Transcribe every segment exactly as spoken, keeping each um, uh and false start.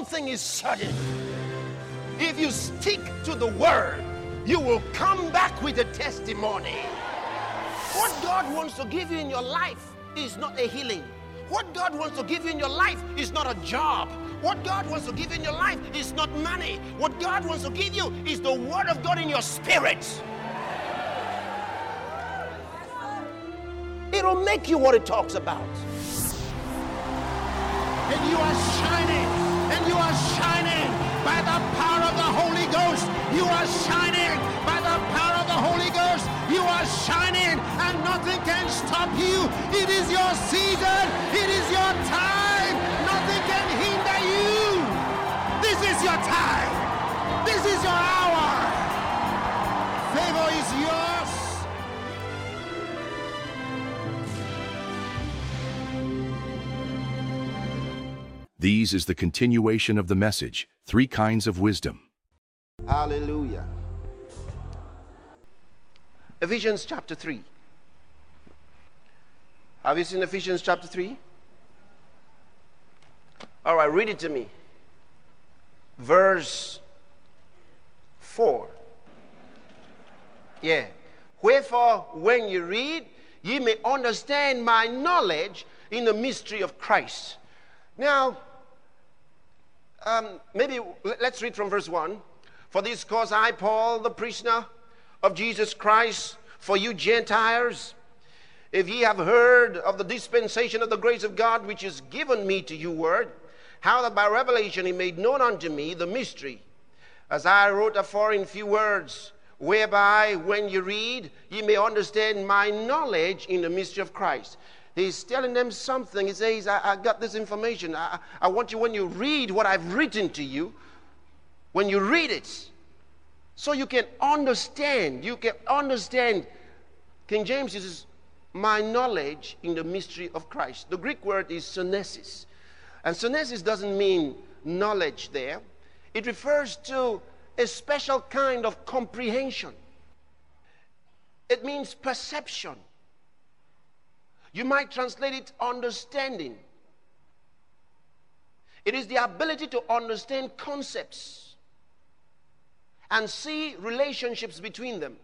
something is certain. If you stick to the word, you will come back with a testimony. What God wants to give you in your life is not a healing. What God wants to give you in your life is not a job. What God wants to give you in your life is not money. What God wants to give you is the word of God in your spirit. It'll make you what it talks about. And you are shining, and you are shining by the power of the Holy Ghost. You are shining by the power of the Holy Ghost. You are shining, and nothing can stop you. It is your season. It is your time. Nothing can hinder you. This is your time. This is your hour. Favor is yours. These is the continuation of the message, Three Kinds of Wisdom. Hallelujah. Ephesians chapter three. Have you seen Ephesians chapter three? All right, read it to me. Verse four. Yeah. Wherefore, when you read, ye may understand my knowledge in the mystery of Christ. Now, um, maybe let's read from verse one. For this cause I, Paul, the prisoner of Jesus Christ, for you Gentiles, if ye have heard of the dispensation of the grace of God, which is given me to you word, how that by revelation he made known unto me the mystery, as I wrote afore in few words, whereby when you read, ye may understand my knowledge in the mystery of Christ. He's telling them something. He says, I, I got this information. I, I want you, when you read what I've written to you, when you read it, so you can understand. You can understand. King James uses my knowledge in the mystery of Christ. The Greek word is synesis. And synesis doesn't mean knowledge there. It refers to a special kind of comprehension. It means perception. You might translate it understanding. It is the ability to understand concepts and see relationships between them.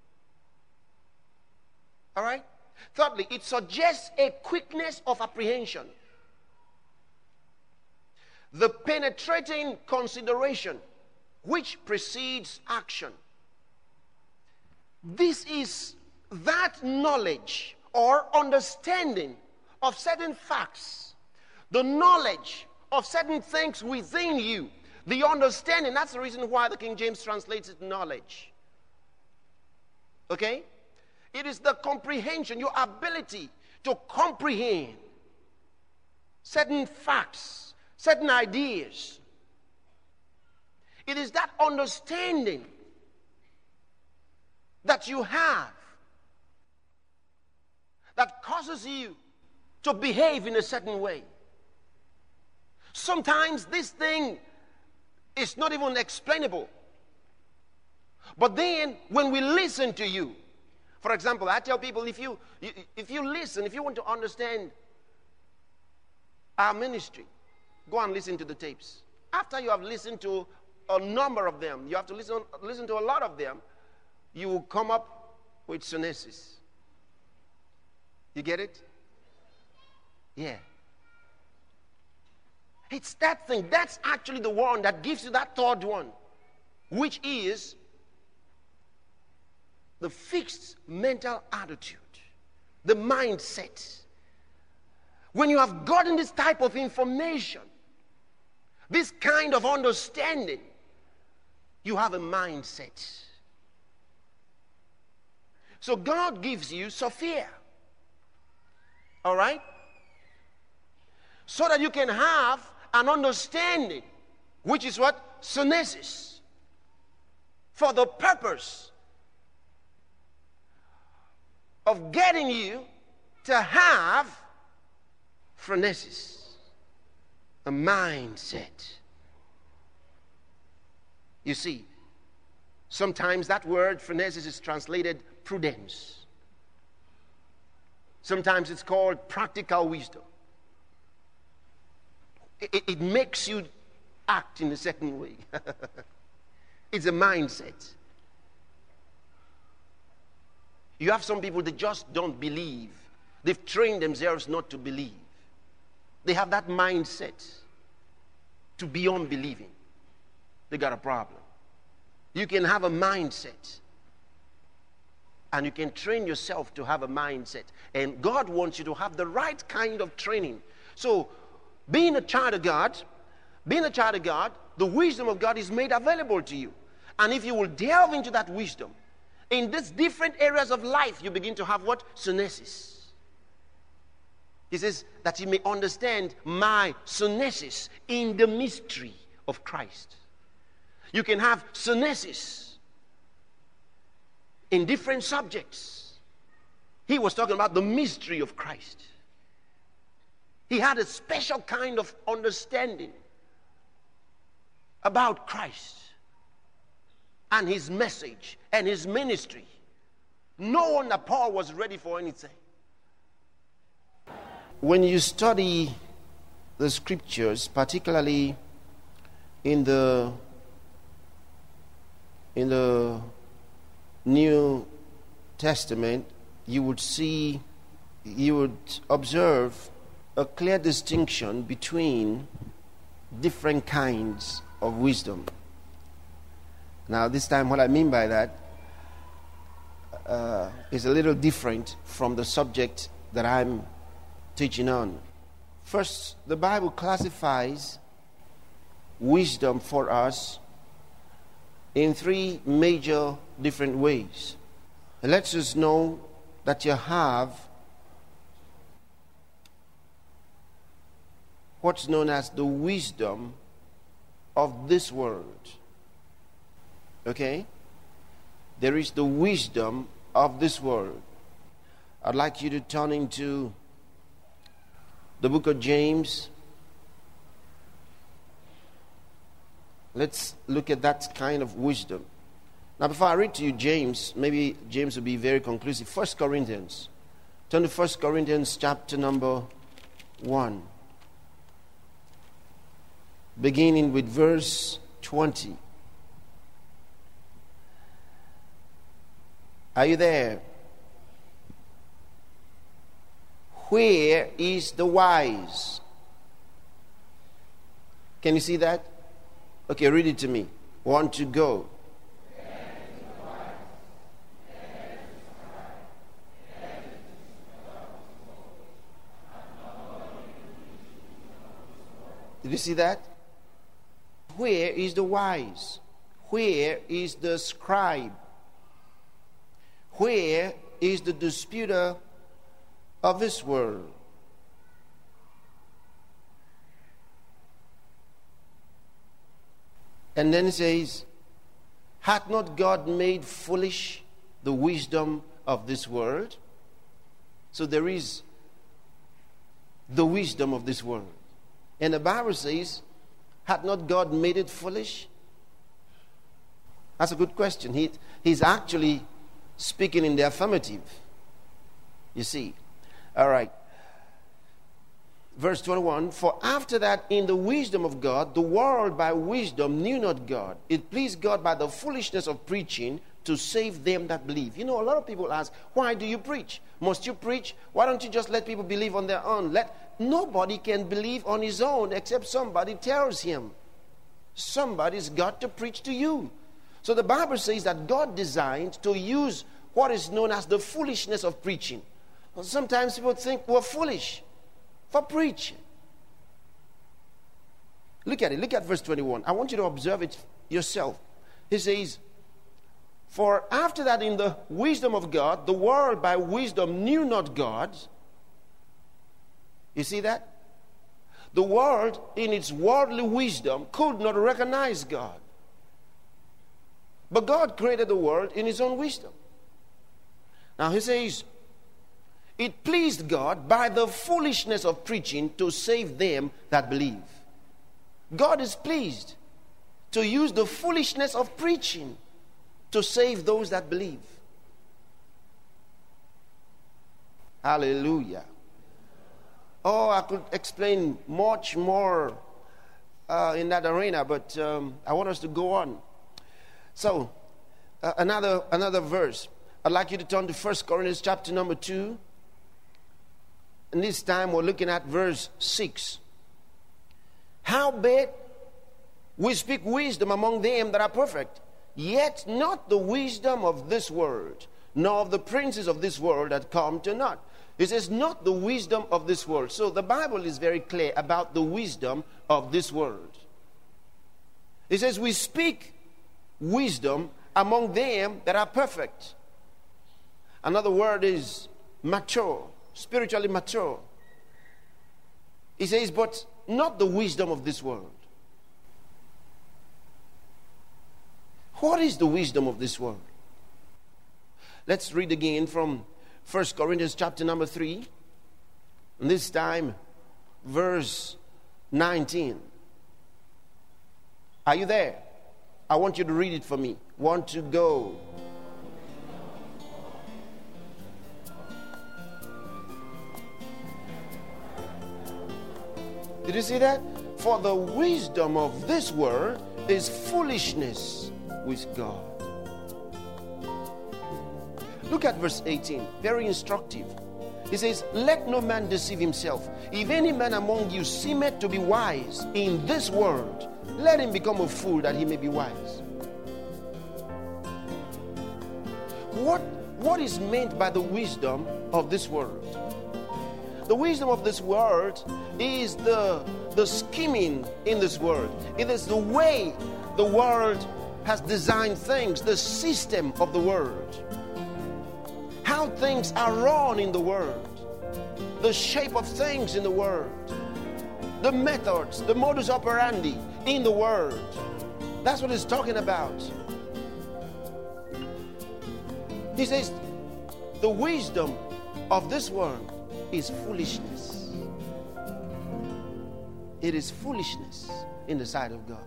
All right? Thirdly, it suggests a quickness of apprehension. The penetrating consideration which precedes action. This is that knowledge or understanding of certain facts, the knowledge of certain things within you, the understanding. That's the reason why the King James translates it knowledge. Okay? It is the comprehension, your ability to comprehend certain facts, certain ideas. It is that understanding that you have that causes you to behave in a certain way. Sometimes this thing is not even explainable. But then when we listen to you, for example, I tell people, if you if you listen, if you want to understand our ministry, go and listen to the tapes. After you have listened to a number of them, you have to listen listen to a lot of them, you will come up with synesis. You get it? Yeah. It's that thing. That's actually the one that gives you that third one, which is the fixed mental attitude, the mindset. When you have gotten this type of information, this kind of understanding, you have a mindset. So God gives you Sophia. All right? So that you can have an understanding, which is what? Synesis. For the purpose of getting you to have phronesis, a mindset. You see, sometimes that word phronesis is translated prudence. Sometimes it's called practical wisdom. It, it makes you act in a certain way. It's a mindset. You have some people that just don't believe. They've trained themselves not to believe. They have that mindset to be unbelieving. They got a problem. You can have a mindset, and you can train yourself to have a mindset. And God wants you to have the right kind of training. So, being a child of God, being a child of God, the wisdom of God is made available to you. And if you will delve into that wisdom, in these different areas of life, you begin to have what? Synesis. He says that you may understand my synesis in the mystery of Christ. You can have synesis in different subjects. He was talking about the mystery of Christ. He had a special kind of understanding about Christ and his message and his ministry. No wonder Paul was ready for anything. When you study the scriptures, particularly in the in the New Testament, you would see, you would observe a clear distinction between different kinds of wisdom. Now, this time, what I mean by that uh, is a little different from the subject that I'm teaching on. First, the Bible classifies wisdom for us in three major different ways. It lets us know that you have what's known as the wisdom of this world. Okay? There is the wisdom of this world. I'd like you to turn into the book of James. Let's look at that kind of wisdom. Now, before I read to you James, maybe James will be very conclusive. First Corinthians. Turn to First Corinthians chapter number one. Beginning with verse twenty. Are you there? Where is the wise? Can you see that? Okay, read it to me. One to go. Did you see that? Where is the wise? Where is the scribe? Where is the disputer of this world? And then it says, hath not God made foolish the wisdom of this world? So there is the wisdom of this world. And the Bible says, hath not God made it foolish? That's a good question. He, he's actually speaking in the affirmative. You see. All right. Verse twenty-one, for after that in the wisdom of God, the world by wisdom knew not God. It pleased God by the foolishness of preaching to save them that believe. You know, a lot of people ask, why do you preach? Must you preach? Why don't you just let people believe on their own? Let Nobody can believe on his own except somebody tells him. Somebody's got to preach to you. So the Bible says that God designed to use what is known as the foolishness of preaching. Sometimes people think we're foolish for preaching. Look at it. Look at verse twenty-one. I want you to observe it yourself. He says, for after that in the wisdom of God, the world by wisdom knew not God. You see that? The world in its worldly wisdom could not recognize God. But God created the world in his own wisdom. Now he says, it pleased God by the foolishness of preaching to save them that believe. God is pleased to use the foolishness of preaching to save those that believe. Hallelujah. Oh, I could explain much more uh, in that arena, but um, I want us to go on. So, uh, another another verse. I'd like you to turn to First Corinthians chapter number two. And this time we're looking at verse six. Howbeit we speak wisdom among them that are perfect, yet not the wisdom of this world, nor of the princes of this world that come to naught. It says, not the wisdom of this world. So the Bible is very clear about the wisdom of this world. It says, we speak wisdom among them that are perfect. Another word is mature, spiritually mature. He says, but not the wisdom of this world. What is the wisdom of this world? Let's read again from First Corinthians chapter number three. And this time, verse nineteen. Are you there? I want you to read it for me. Want to go. Did you see that? For the wisdom of this world is foolishness with God. Look at verse eighteen. Very instructive. He says, let no man deceive himself. If any man among you seemeth to be wise in this world, let him become a fool that he may be wise. What, what is meant by the wisdom of this world? The wisdom of this world is the, the scheming in this world. It is the way the world has designed things, the system of the world. How things are run in the world. The shape of things in the world. The methods, the modus operandi in the world. That's what he's talking about. He says, the wisdom of this world is foolishness. It is foolishness in the sight of God.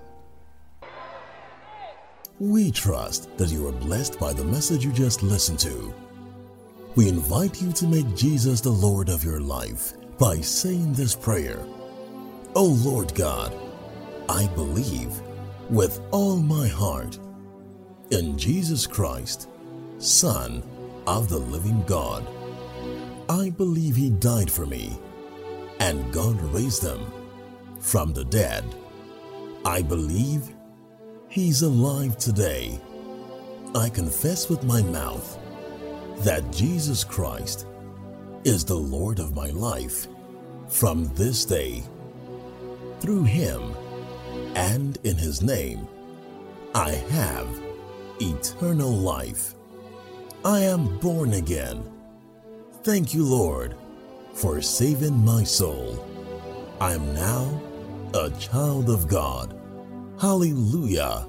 We trust that you are blessed by the message you just listened to. We invite you to make Jesus the Lord of your life by saying this prayer. O Lord God, I believe with all my heart in Jesus Christ, Son of the living God. I believe He died for me, and God raised Him from the dead. I believe He's alive today. I confess with my mouth that Jesus Christ is the Lord of my life from this day. Through Him and in His name, I have eternal life. I am born again. Thank you, Lord, for saving my soul. I am now a child of God. Hallelujah.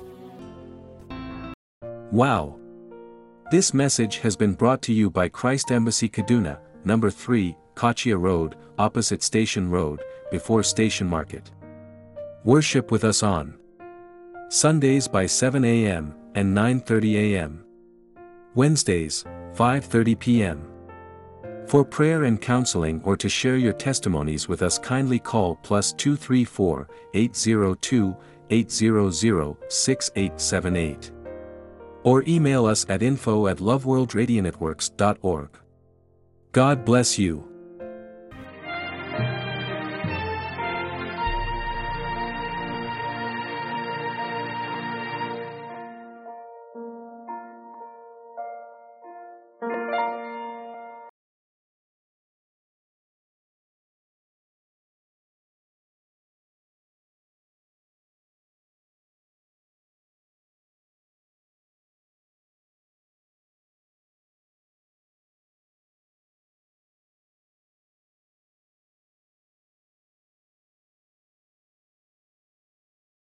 Wow. This message has been brought to you by Christ Embassy Kaduna, number three, Kachia Road, opposite Station Road, before Station Market. Worship with us on Sundays by seven a m and nine thirty a m Wednesdays, five thirty p m For prayer and counseling or to share your testimonies with us, kindly call plus two three four, eight zero two, eight zero zero, six eight seven eight. Or email us at info at loveworldradionetworks dot org. God bless you.